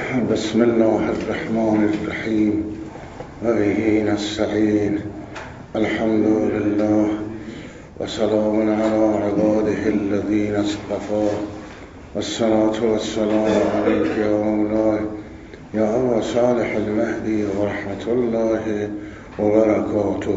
بسم الله الرحمن الرحيم وبه نستعين الحمد لله وسلام على عباده الذين اصطفى والصلاة والسلام عليك يا مولاي يا أبا صالح المهدي ورحمة الله وبركاته.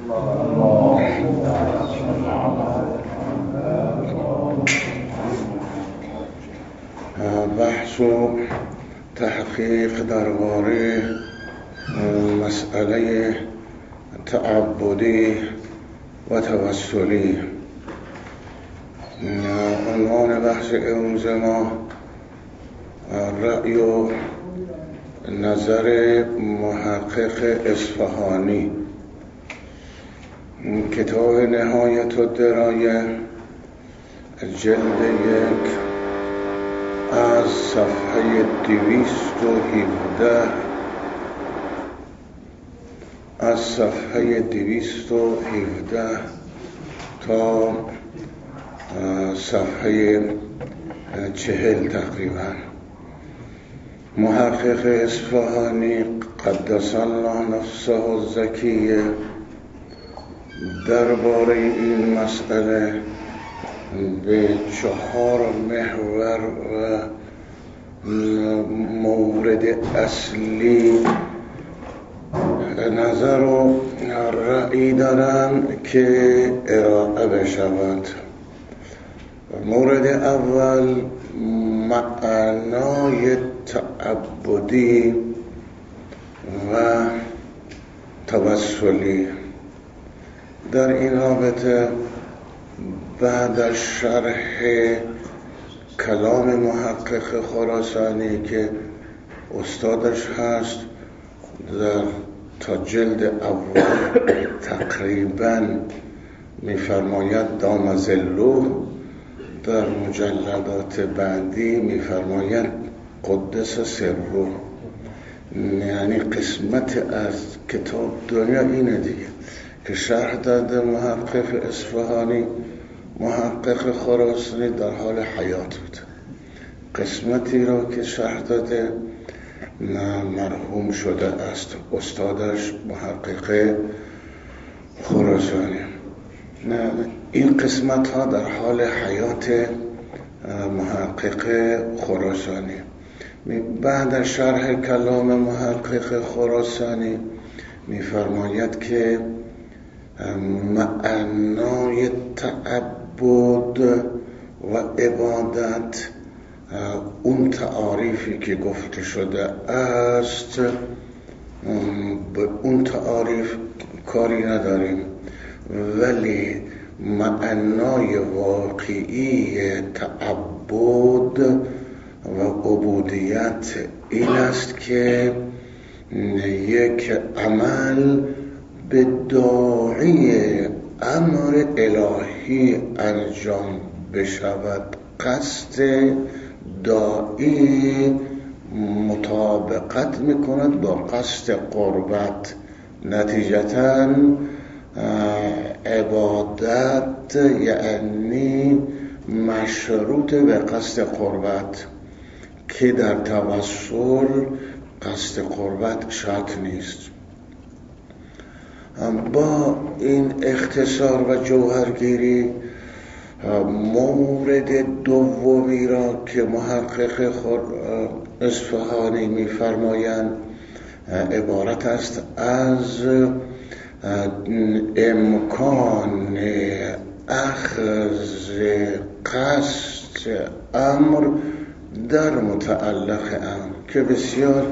بحث و تحقیق درباره مسئله تعبدی و توسلی. عنوان بحث امروز ما رأی و نظر محقق اصفهانی، کتاب نهایت الدرایه جلد 1 از صفحه 217 تا صفحه 40 تقریبا. محقق اصفهانی قدس الله نفسه الزکیه درباره این مسئله به 4 محور و مورد اصلی نظر و رأی دارن که ارائه بشود. مورد اول معنای تعبدی و توسلی. در این رابطه بعد از شرح کلام محقق خراسانی که استادش هست تا جلد اول تقریبا میفرماید دام ظله، در مجلدات بعدی میفرماید قدس سره، یعنی قسمت از کتاب دنیا اینه دیگه که شرح داده محقق اصفهانی. محقق خراسانی در حال حیات بود. قسمتی را که شرح داده مرحوم شده است استادش محقق خراسانی. این قسمت ها در حال حیات محقق خراسانی. بعد از شرح کلام محقق خراسانی میفرماید که معنای تعبد و عبادت، اون تعاریفی که گفته شده است، به اون تعاریف کاری نداریم، ولی معنای واقعی تعبد و عبودیت این است که یک عمل به داعی امر الهی انجام بشود، قصد داعی مطابقت میکند با قصد قربت، نتیجتاً عبادت یعنی مشروط به قصد قربت، که در توسل قصد قربت شرط نیست. با این اختصار و جوهرگیری مورد دومی را که محقق اصفهانی می‌فرمایند عبارت است از امکان اخذ قصد امر در متعلق امر، که بسیار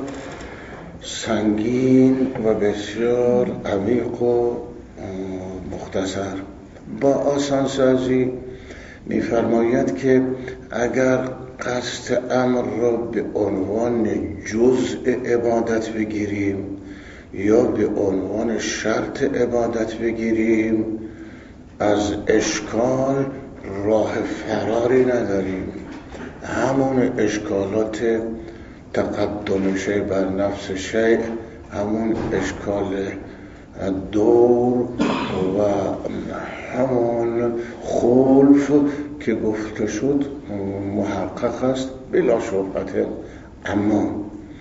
سنگین و بسیار عمیق و مختصر. با آسانسازی می‌فرماید که اگر قصد امر را به عنوان جزء عبادت بگیریم یا به عنوان شرط عبادت بگیریم، از اشکال راه فراری نداریم. همون اشکالات تقدم شیء بر نفس شیء، همون اشکال دور و همون خلف که گفته شد محقق است بلا شبهه. اما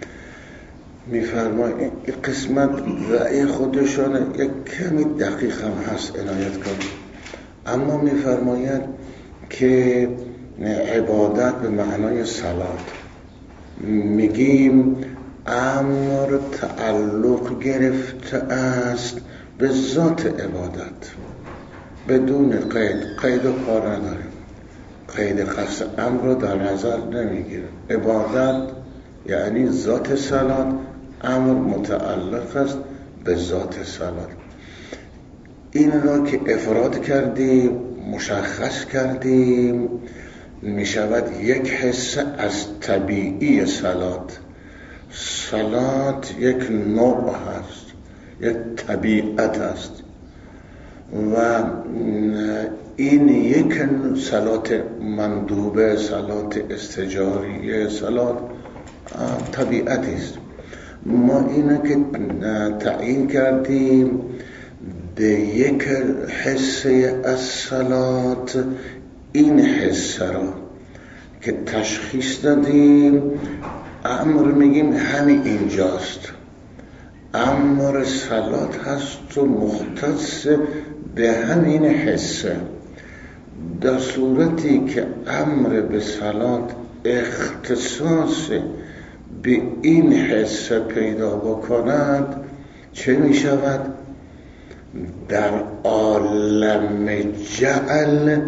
میفرماید این قسمت رأی خودشانه یک کمی دقیق هم هست عنایت کنید، اما میفرماید که عبادت به معنای صلات، میگیم امر تعلق گرفته است به ذات عبادت بدون قید و کار نداریم، قید خاص امر رو در نظر نمیگیره. عبادت یعنی ذات صلات، امر متعلق است به ذات صلات. این را که افراد کردیم، مشخص کردیم، می شود یک حصه از طبیعی صلات. صلات یک نوع هست، یک طبیعت است و این یک صلات مندوبه، صلات استجاریه، صلات طبیعتی است. ما اینه که تعیین کردیم به یک حصه از صلات، این حصه را که تشخیص دادیم امر میگیم همین اینجاست، امر صلات هست و مختص به همین حصه. در صورتی که امر به صلات اختصاص به این حصه پیدا بکند چه می شود؟ در عالم جعل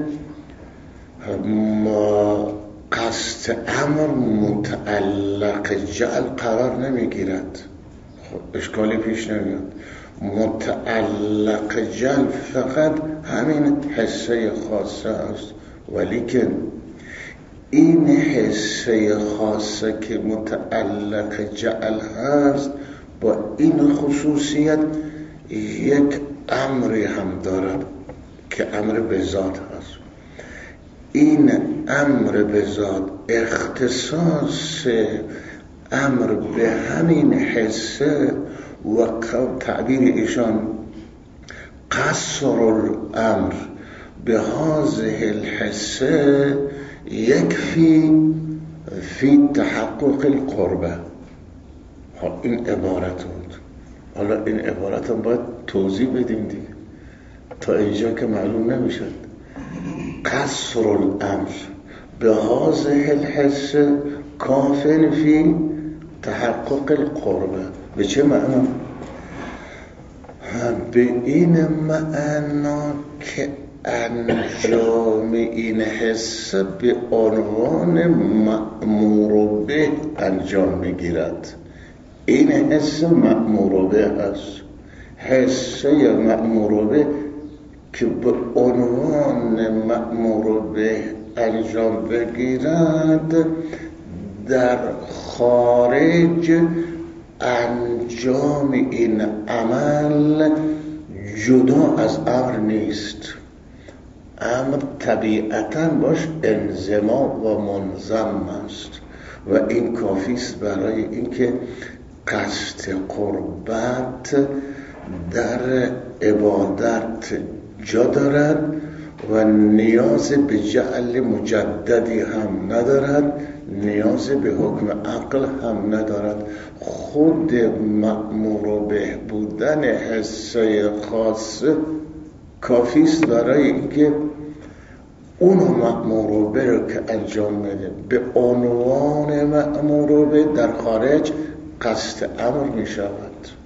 قصد امر متعلق جعل قرار نمی گیرد، خب اشکالی پیش نمیاد. متعلق جعل فقط همین حصه خاصه است، ولی که این حصه خاصه که متعلق جعل هست با این خصوصیت یک امری هم دارد که امر به ذات هست. این امر به ذات اختصاص امر به همین حصه و تعبیر ایشان قصر الامر به هذه الحصه یکفی فی تحقق القربه. این عبارت بود. حالا این عبارت هم باید توضیح بدیم دیگه، تا اینجا که معلوم نمیشد. قصر الامر به هذه الحصه کافن فی تحقق القربه. به چه معنا؟ به این معنا که انجام این حصه به عنوان مأمور به انجام میگیرد. این حصه مأمور به هست، حصه مأمور به که به عنوان مأمور به انجام بگیرد در خارج انجام این عمل جدا از امر نیست. امر طبیعتاً باش انضمام و منضم است و این کافی است برای اینکه قصد قربت در عبادت جا دارد و نیاز به جعل مجددی هم ندارد، نیاز به حکم عقل هم ندارد. خود مأمور به بودن حصه خاص کافی است برای اینکه اون مأمور به رو که انجام بده به عنوان مأمور به در خارج قصد امر می شود.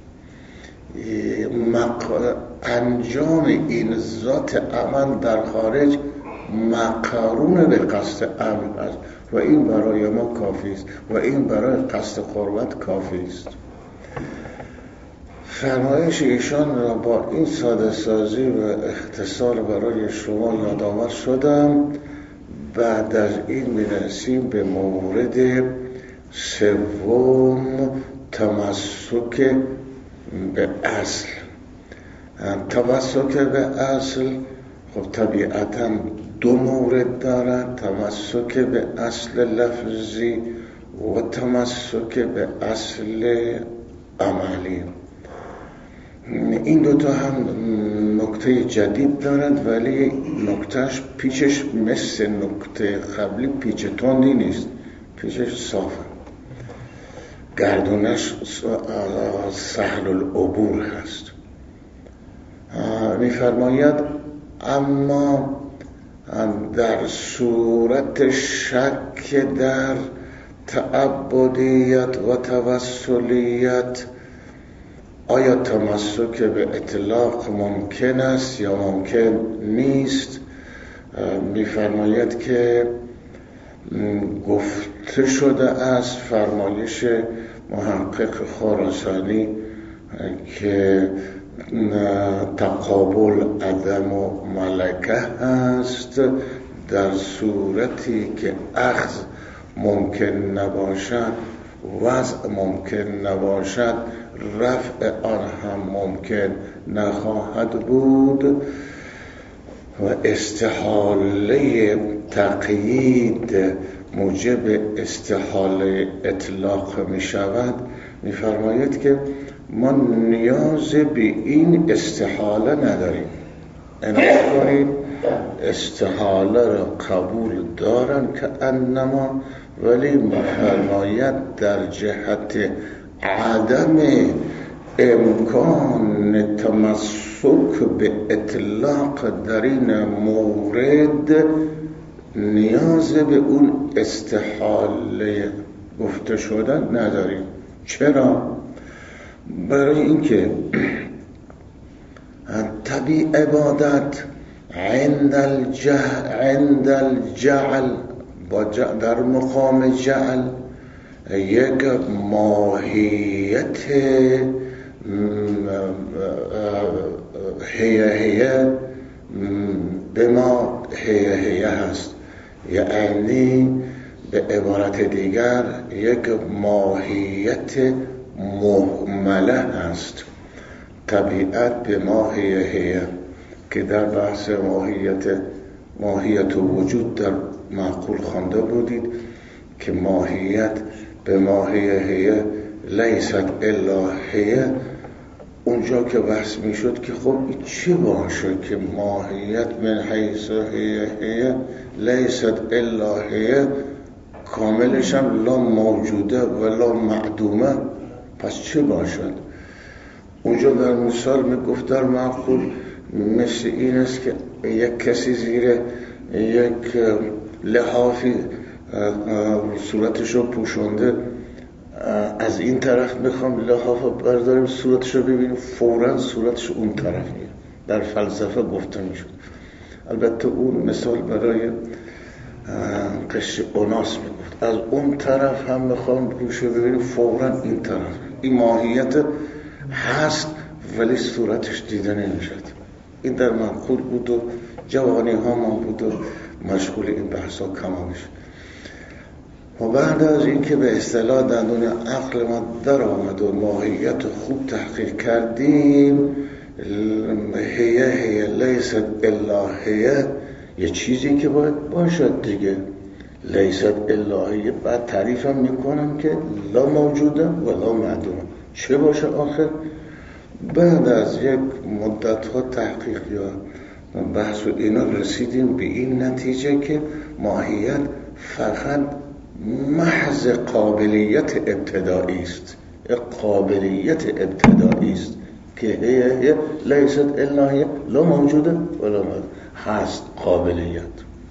انجام این ذات عمل در خارج مقرون به قصد امر است و این برای ما کافی است و این برای قصد قربت کافی است. فرمایش ایشان را با این ساده سازی و اختصار برای شما یادآور شدم. بعد از این میرسیم به مورد سوم، تمسک به اصل. تمسک به اصل خب طبیعتاً دو مورد دارد، تمسک به اصل لفظی و تمسک به اصل عملی. این دوتا هم نکته جدید دارند ولی نکتهش پیچش مثل نکته قبلی پیچ تندی نیست، پیچش صافه. گردونش سهل العبور هست. می‌فرماید اما در صورت شک در تعبدیت و توسلیت آیا تمسک به اطلاق ممکن است یا ممکن نیست؟ می‌فرماید که گفته شده است، فرمایش محقق خراسانی که تقابل عدم و ملکه هست، در صورتی که اخذ ممکن نباشد، وضع ممکن نباشد، رفع آن هم ممکن نخواهد بود و استحاله تقیید موجب استحاله اطلاق می شود. می فرماید که ما نیاز به این استحاله نداریم. عنایت کنید، استحاله را قبول دارن که انما، ولی می فرماید در جهت عدم امکان تمسک به اطلاق در این مورد نیاز به اون استحاله گفته شدن نداریم. چرا؟ برای اینکه طبیع عبادت عند الجعل در مقام جعل یک ماهیت هیه به ما هیه هست، یعنی به عبارت دیگر یک ماهیت مهمله هست. طبیعت به ماهیه که در بحث ماهیت وجود در معقول خوانده بودید که ماهیت به ماهیه لیست الا هیه، اونجا که بحث می شد که خب چی باشه که ماهیت من حیث هیه لیست الا هیه کاملش هم لا موجوده و لا معدومه، پس چه باشد؟ اونجا در مثال می گفت در معقول مثل این است که یک کسی زیر یک لحافی صورتشو پوشونده، از این طرف میخوام لحاف برداریم صورتشو ببینیم، فوراً صورتش اون طرف میره. در فلسفه گفته میشد. البته اون مثال برای قشر اوناس میگفت، از اون طرف هم میخوام روشو ببینیم، فوراً این طرف. این ماهیت هست ولی صورتش دیده نمیشد. این در معقول بود و جوانی ها ما بود و مشغول این بحثا کمانش. و بعد از این که به اصطلاح دندون عقل ما در آمد و ماهیت خوب تحقیق کردیم، هیه لیست الا هیه یه چیزی که باید باشد دیگه، لیست الا هیه. بعد تعریف هم میکنم که لا موجوده و لا معدومه. چه باشه آخر؟ بعد از یک مدت ها تحقیق یا بحث و اینا رسیدیم به این نتیجه که ماهیت فقط محض قابلیت ابتدایی است، قابلیت ابتدایی است که هی لیست الا هی لا موجوده ولا هست قابلیت.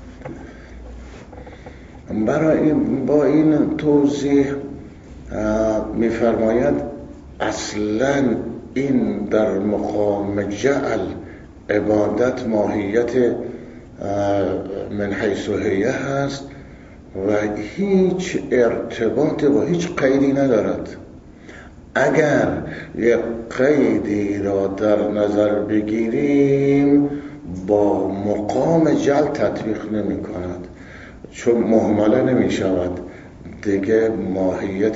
برای با این توضیح می‌فرماید اصلاً این در مقام جعل عبادت ماهیت من حیث هیه هست و هیچ ارتباط و هیچ قیدی ندارد. اگر یک قیدی را در نظر بگیریم با مقام جعل تطبیق نمی کند، چون مهمله نمی شود دیگه. ماهیت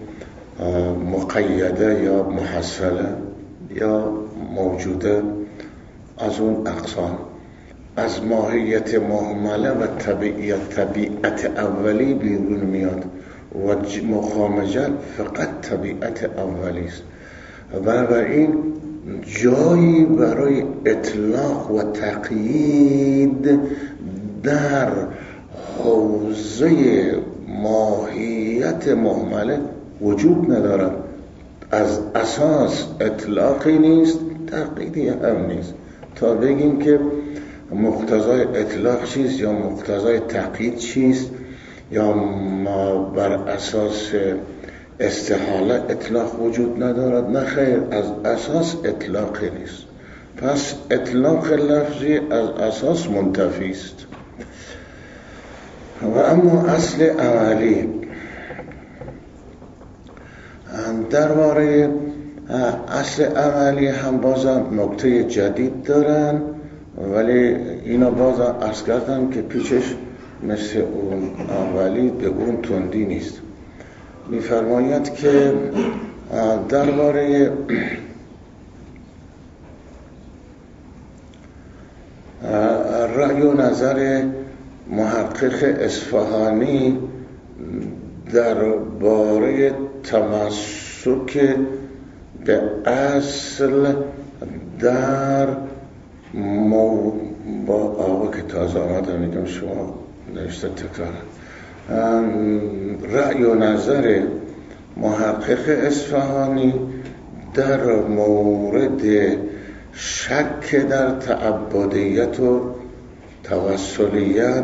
مقیده یا محصله یا موجوده از اون اقسام، از ماهیت مهمله و طبیعت اولی بیرون میاد و مقام جعل فقط طبیعت اولی است. بنابراین جایی برای اطلاق و تقیید در حوزه ماهیت مهمله وجود ندارد. از اساس اطلاقی نیست، تقییدی هم نیست. تا بگیم که مقتضای اطلاق چیست یا مقتضای تقیید چیست، یا ما بر اساس استحاله اطلاق وجود ندارد، نه خیر، از اساس اطلاقی نیست. پس اطلاق لفظی از اساس منتفی است. و اما اصل عملی، درباره اصل عملی هم بازم نکته جدید دارن، ولی اینا بازم عرض کردم که پیچش مثل اون اولی به اون تندی نیست. می‌فرماید که درباره رأی و نظر محقق اصفهانی درباره تمسک به اصل در با آقا که تازه آمده میگم شما نوشته تکرار، رأی و نظر محقق اصفهانی در مورد شک در تعبدیت و توسلیت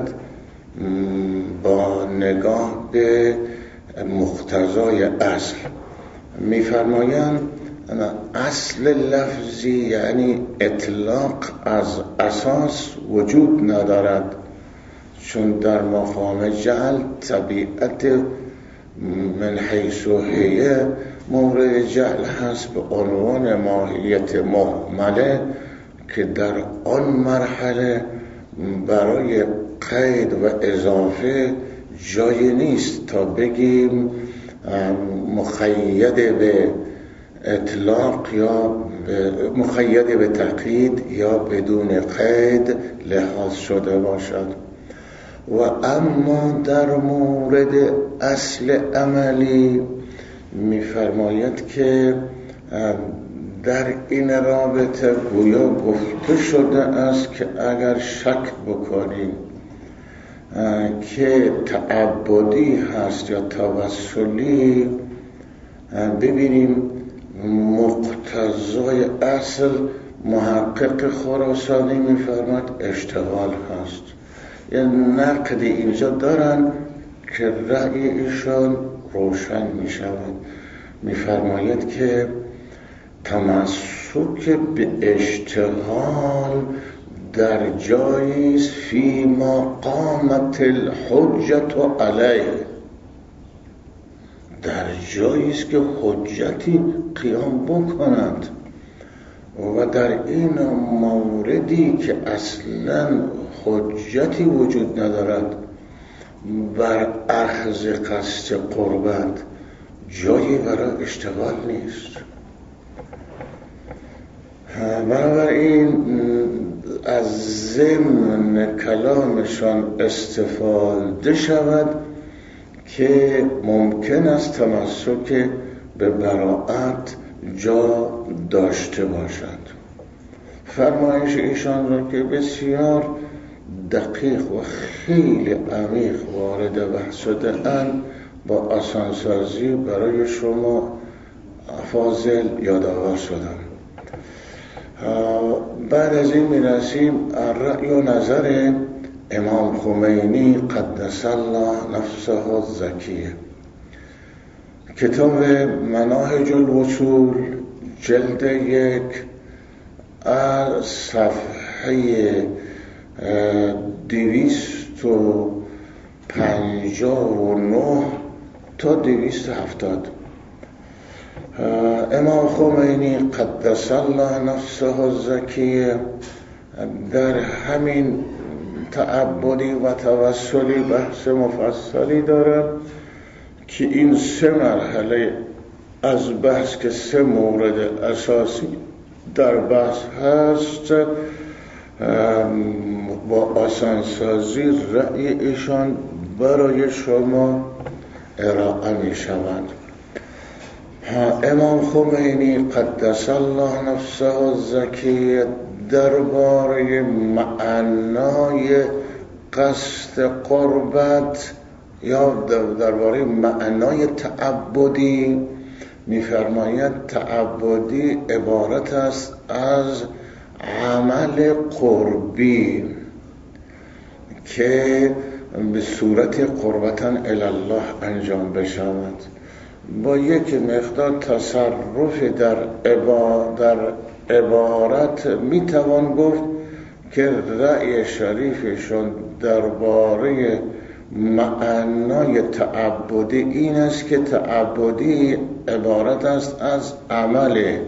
با نگاه به مقتضای اصل. می‌فرمایند اصل لفظی یعنی اطلاق از اساس وجود ندارد، چون در مقام جعل طبیعت من حیث هیه مورد جعل هست به عنوان ماهیت محمله که در آن مرحله برای قید و اضافه جایی نیست تا بگیم مقید به اطلاق یا مقید به تقیید یا بدون قید لحاظ شده باشد. و اما در مورد اصل عملی می‌فرماید که در این رابطه گویا گفته شده است که اگر شک بکنیم که تعبدی هست یا توسلی، ببینیم مقتضای اصل محقق خراسانی می‌فرماید اشتغال هست. یه نقد اینجا دارن که رأی ایشان روشن می‌شود. می‌فرماید که تمسک به اشتغال در جاییست فی ما قامت الحجت علیه، در جاییست که حجتی قیام بکنند، و در این موردی که اصلا حجتی وجود ندارد بر اخذ قصد قربت جایی برای اشتغال نیست. بنابراین از ضمن کلامشان استفاده شود که ممکن است تمسک به براءت جا داشته باشد. فرمایش ایشان را که بسیار دقیق و خیلی عمیق وارد بحث شده اند با آسانسازی برای شما فاضل یادآور شدم. بعد از این میرسیم رأی و نظر امام خمینی قدس الله نفسه الزکیه. کتاب مناهج الوصول جلد 1 از صفحه 259 تا 270. امام خمینی قدس الله نفسه الزکیه در همین تعبدی و توسلی بحث مفصلی دارد که این 3 مرحله از بحث که 3 مورد اساسی در بحث هست با آسانسازی رأی ایشان برای شما ارائه می شود. امام خمینی قدس الله نفسه الزکیه درباره معنای قصد قربت یا درباره معنای تعبدی می‌فرماید تعبدی عبارت است از عمل قربی که به صورت قربتاً الی الله انجام بشود، با یک مقدار تصرف در عبارت میتوان گفت که رأی شریفشون درباره معنای تعبدی این است که تعبدی عبارت است از عمل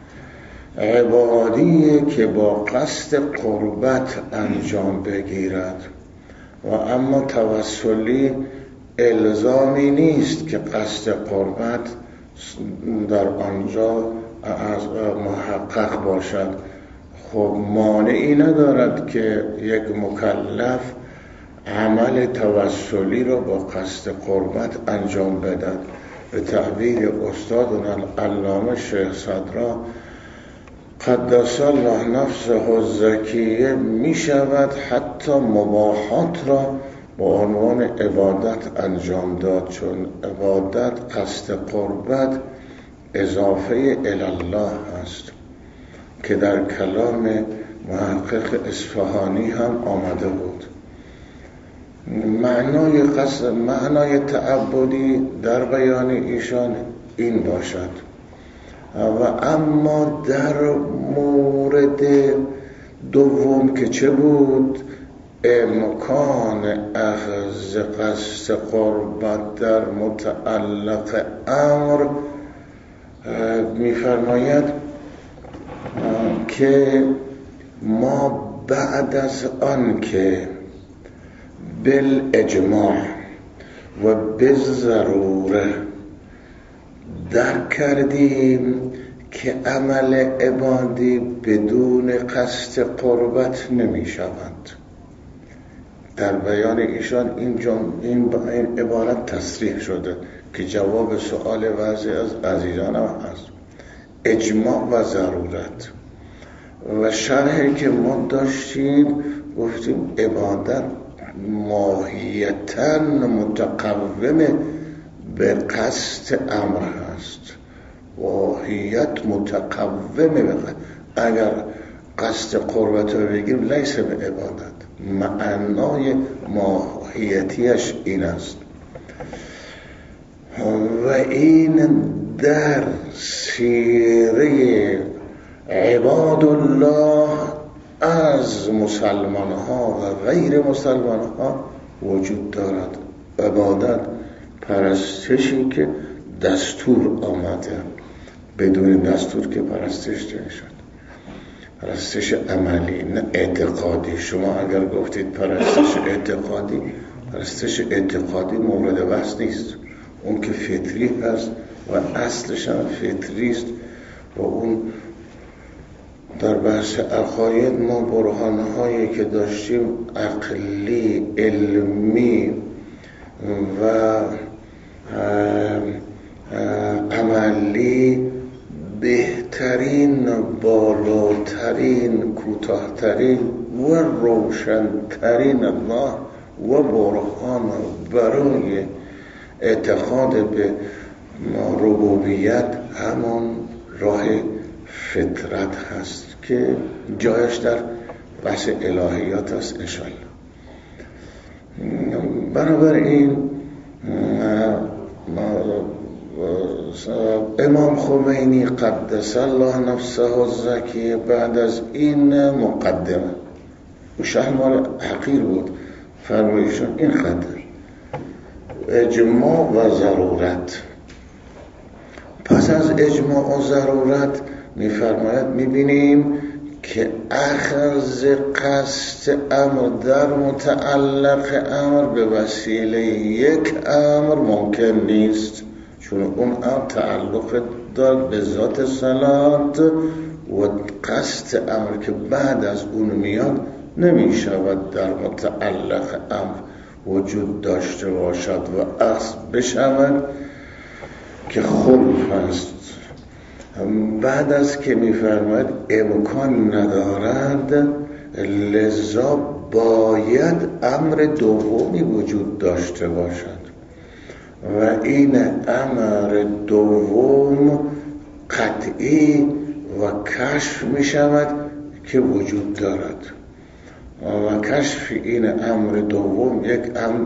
عبادی که با قصد قربت انجام بگیرد، و اما توسلی الزامی نیست که قصد قربت در آنجا از محقق باشد. خب مانعی ندارد که یک مکلف عمل توسلی را با قصد قربت انجام بدهد. به تعبیر استادنا العلامه شیخ صدرا قدس الله نفسه الزکیه می شود حتی مباحات را با عنوان عبادت انجام داد، چون عبادت قصد قربت اضافه الی الله است که در کلام محقق اصفهانی هم آمده بود. معنای تعبدی در بیان ایشان این باشد. و اما در مورد دوم که چه بود، امکان اخذ قصد قربت در متعلق امر، می‌فرماید که ما بعد از آن که بالاجماع و بالضروره درک کردیم که عمل عبادی بدون قصد قربت نمی شود. در بیان ایشان این عبارت تصریح شده که جواب سؤال بعضی از عزیزانم هست. اجماع و ضرورت و شرحی که ما داشتیم گفتیم عبادت ماهیتاً متقوم به قصد امر هست. ماهیت متقوم به قصد. اگر قصد قربت رو بگیم لیس به عبادت، معنای ماهیتیش این است. و این در سیره عباد الله از مسلمان ها و غیر مسلمان ها وجود دارد. عبادت پرستشی که دستور آمده، بدون دستور که پرستش نمیشد. پرستش عملی نه اعتقادی. شما اگر گفتید پرستش اعتقادی مورد بحث نیست، اون که فطری هست و اصلش هم فطری است و اون در بحث عقاید ما برهانهایی که داشتیم عقلی، علمی و عملی، بهترین، بالاترین، کوتاهترین و روشنترین الله و برهان برای اعتقاد به ربوبیت همون راه فطرت هست که جایش در بحث الهیات است انشاءالله. بنابراین امام خمینی قدس الله نفسه الزکیه بعد از این مقدمه و شهر حقیر بود فرمایشون این خطر اجماع و ضرورت. پس از اجماع و ضرورت میفرماید میبینیم که اخذ قصد امر در متعلق امر به وسیله یک امر ممکن نیست، چون اون امر تعلق دارد به ذات صلات و قصد امر که بعد از اون میاد نمی شود در متعلق امر وجود داشته باشد و اخذ بشود که خلف است. بعد از که میفرماید امکان ندارد، لذا باید امر دومی وجود داشته باشد. و این امر دوم قطعی و کشف می شود که وجود دارد و کشف این امر دوم یک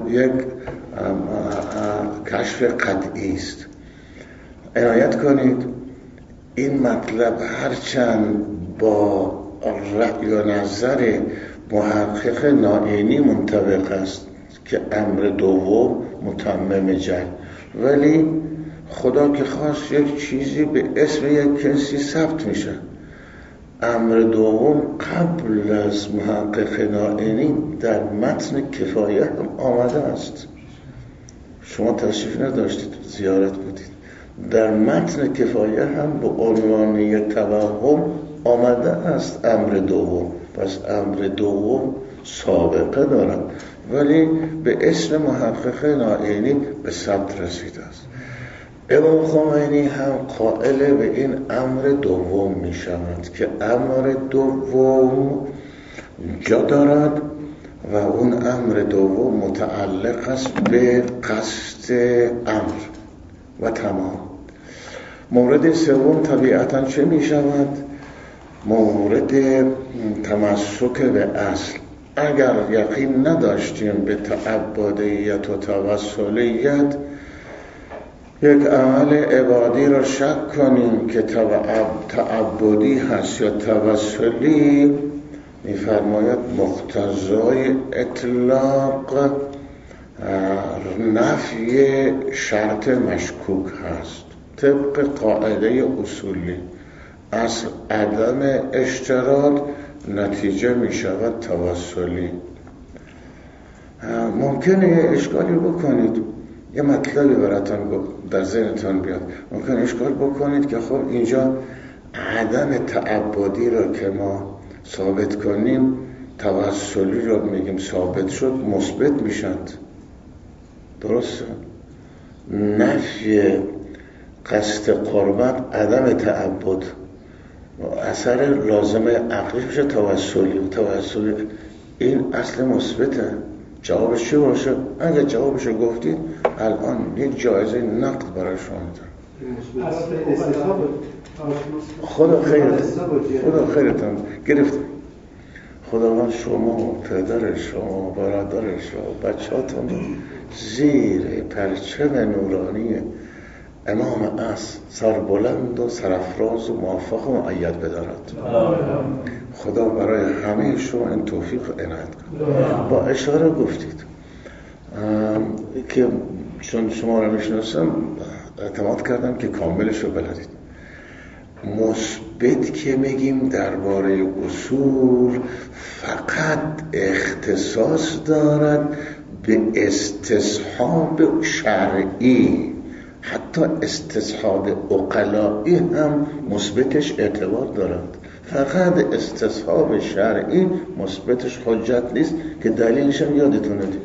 کشف قطعی است. عنایت کنید این مطلب هرچند با رأی و نظر محقق نائینی منطبق است که امر دوم متمم جنگ، ولی خدا که خواست یک چیزی به اسم یک کسی ثبت میشه. امر دوم قبل از محقق نائینی در متن کفایه هم آمده است. شما تشریف نداشتید، زیارت بودید. در متن کفایه هم به عنوان یک توهم آمده است امر دوم. پس امر دوم سابقه دارد ولی به اسم محقق نائینی به ثبت رسیده است. امام خمینی هم قائل به این امر دوم می شود که امر دوم جا دارد و اون امر دوم متعلق است به قصد امر و تمام. مورد سوم طبیعتاً چه می شود؟ مورد تمسک به اصل. اگر یقین نداشتیم به تعبدیت و توسلیت، یک عمل عبادی را شک کنیم که تعبدی هست یا توسلی، می‌فرماید مقتضای اطلاق نفی شرط مشکوک هست. طبق قاعده اصولی اصل عدم اشتراط نتیجه می شود توسلی. ممکنه یه اشکالی بکنید، یه مطلبی براتون در ذهنتون بیاد، ممکنه اشکال بکنید که خب اینجا عدم تعبدی را که ما ثابت کنیم، توسلی را میگیم ثابت شد، مثبت میشد. درسته؟ نفی قصد قربت عدم تعبد اثر لازم عقلی میشه توسلی. این اصل مثبته. جوابش چی باشه؟ اگه جوابش رو گفتید الان یک جایزه نقد برای شما میدم. خدا خیرتون گرفت. خداوند شما، پدر شما، برادر شما، بچه‌هاتون زیر پرچم نورانی امام اصل سربلند و سرافراز و موفق و مؤید بدارد. خدا برای همه شما این توفیق عنایت کنه. با اشاره گفتید که چون شما رو میشناسم اعتماد کردم که کاملش رو بلدید. مثبت که میگیم درباره اصول فقط اختصاص دارد به استصحاب شرعی، حتی استصحاب عقلائی هم مثبتش اعتبار دارد. فقط استصحاب شرعی مثبتش حجت نیست که دلیلش هم یادتونه دید.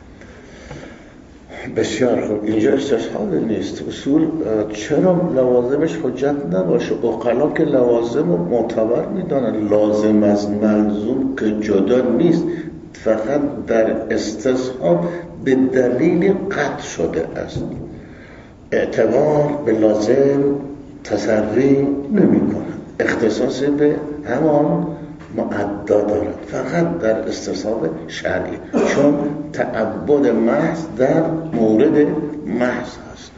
بسیار خوب، اینجا استصحاب نیست. اصول چرا لوازمش حجت نباشه؟ عقلا که لوازم رو معتبر میدانن، لازم از ملزوم که جدا نیست، فقط در استصحاب به دلیل قطع شده است. اعتبار به لازم تسری نمی کنه، اختصاص به همان معدا دارد، فقط در استصحاب شرعی، چون تعبد محض در مورد محض هست.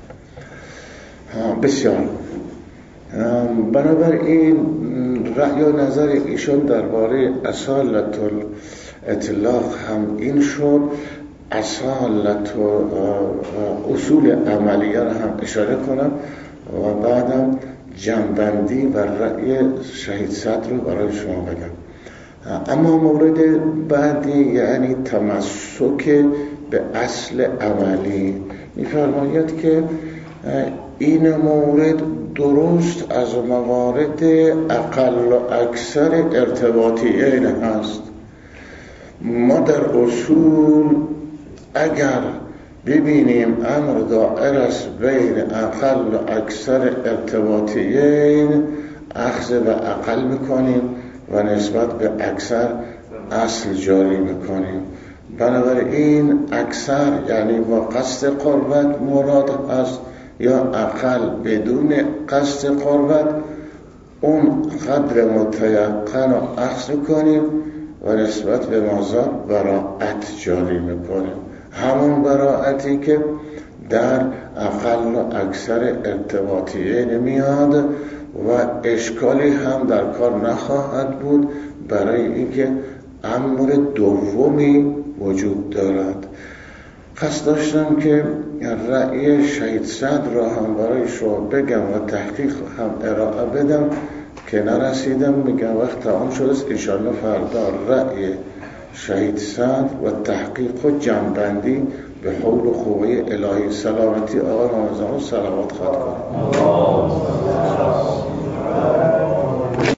بسیار بنابراین رأی و نظر ایشان درباره اصالت الاطلاق هم این شد. اصالت و اصول عملیه را هم اشاره کنم و بعدم جنبندی و رأی شهید صدر رو برای شما بگم. اما مورد بعدی یعنی تمسک به اصل عملی، می‌فرماید که این مورد درست از موارد اقل و اکثر ارتباطیین هست. ما در اصول اگر ببینیم امر دائر است بین اقل و اکثر ارتباطیین، اخذ به اقل میکنیم و نسبت به اکثر اصل جاری میکنیم. بنابراین اکثر یعنی با قصد قربت مراد هست یا اقل بدون قصد قربت، اون قدر متیقن رو اخذ کنیم و نسبت به مازاد براءت جاری میکنیم، همون براءتی که در اقل و اکثر ارتباطیه نمیاد و اشکالی هم در کار نخواهد بود برای اینکه امر دومی وجود دارد. قصد داشتم که رأی شهید سعد را هم برای شما بگم و تحقیق هم ارائه بدم که نرسیدم، میگم وقت تمام شده است. انشاءالله فردا رأی شهید سعد و تحقیق و جنبندی به حول و قوه الهی سلامتی آقای رمضان صلوات خواهد کنم.